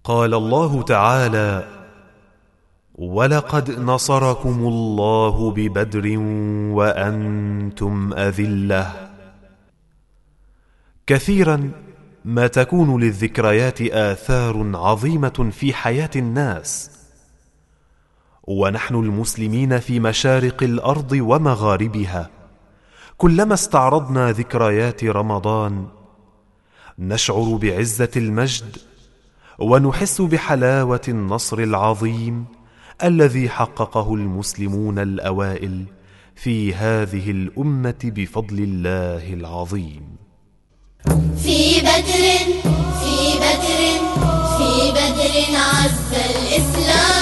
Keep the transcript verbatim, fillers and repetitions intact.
قال الله تعالى: ولقد نصركم الله ببدر وأنتم أذلة. كثيرا ما تكون للذكريات آثار عظيمة في حياة الناس، ونحن المسلمين في مشارق الأرض ومغاربها كلما استعرضنا ذكريات رمضان نشعر بعزة المجد، ونحس بحلاوة النصر العظيم الذي حققه المسلمون الأوائل في هذه الأمة بفضل الله العظيم. في بدر في بدر في بدر عز الإسلام.